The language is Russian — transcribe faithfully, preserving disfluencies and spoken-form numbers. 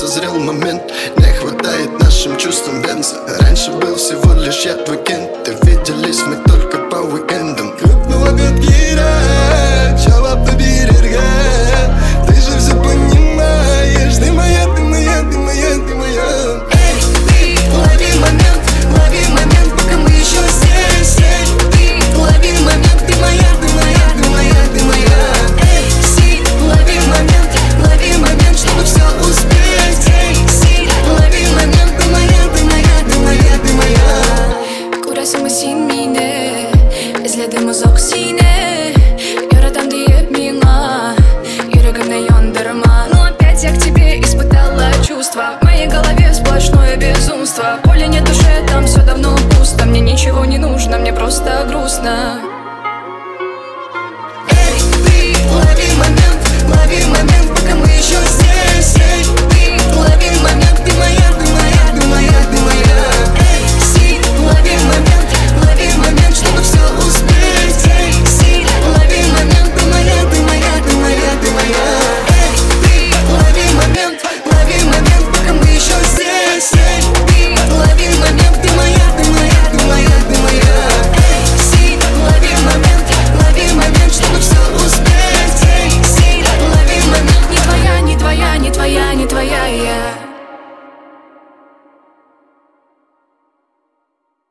созрел момент. Не хватает нашим чувствам бенза. Раньше был всего лишь я твой кент. И виделись мы только по уикендам.